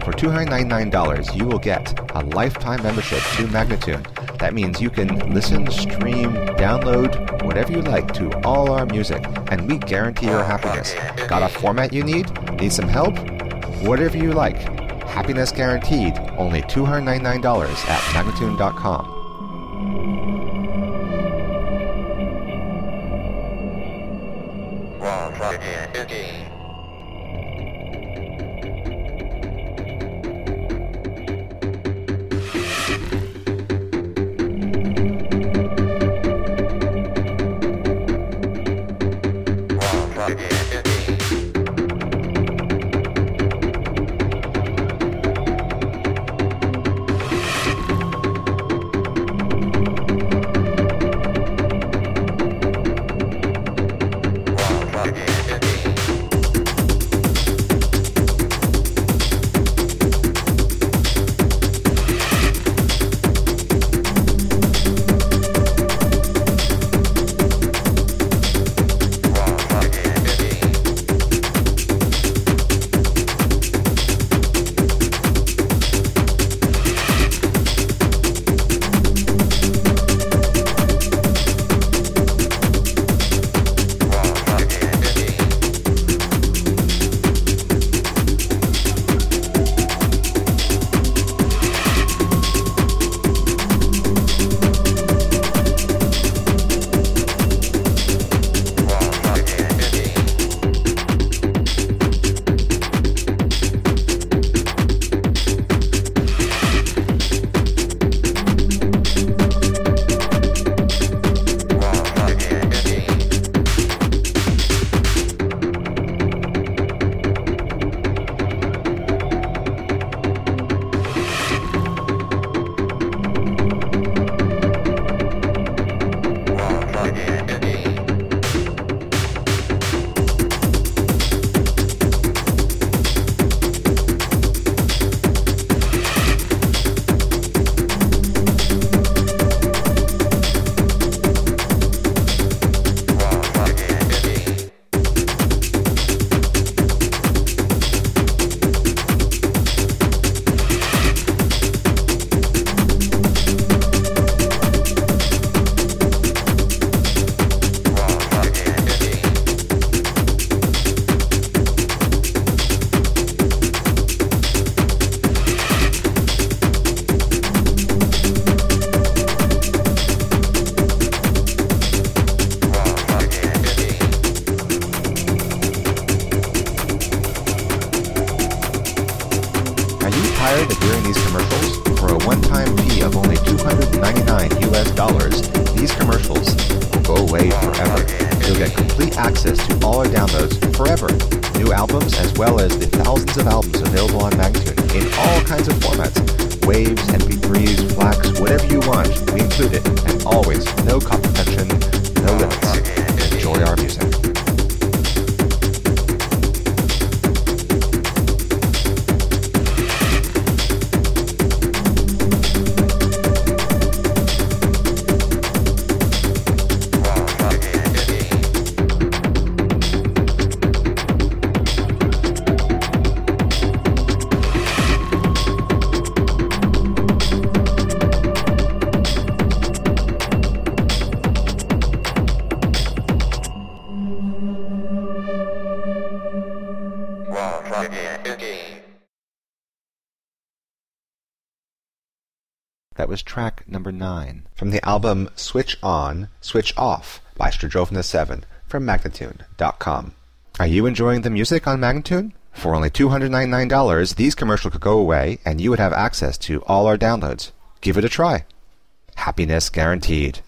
For $299, you will get a lifetime membership to Magnatune. That means you can listen, stream, download, whatever you like to all our music, and we guarantee your happiness. Got a format you need? Need some help? Whatever you like. Happiness guaranteed. Only $299 at Magnatune.com. Tired of hearing these commercials? For a one-time fee of only $299 these commercials will go away forever. You'll get complete access to all our downloads forever. New albums as well as the thousands of albums available on Magnatune in all kinds of formats. Waves, MP3s, FLACs, whatever you want, we include it. And always, no copy protection, no limits. Enjoy our music. That was track number 9 from the album Switch On, Switch Off by Stradovna 7 from Magnatune.com. Are you enjoying the music on Magnatune? For only $299, these commercials could go away and you would have access to all our downloads. Give it a try. Happiness guaranteed.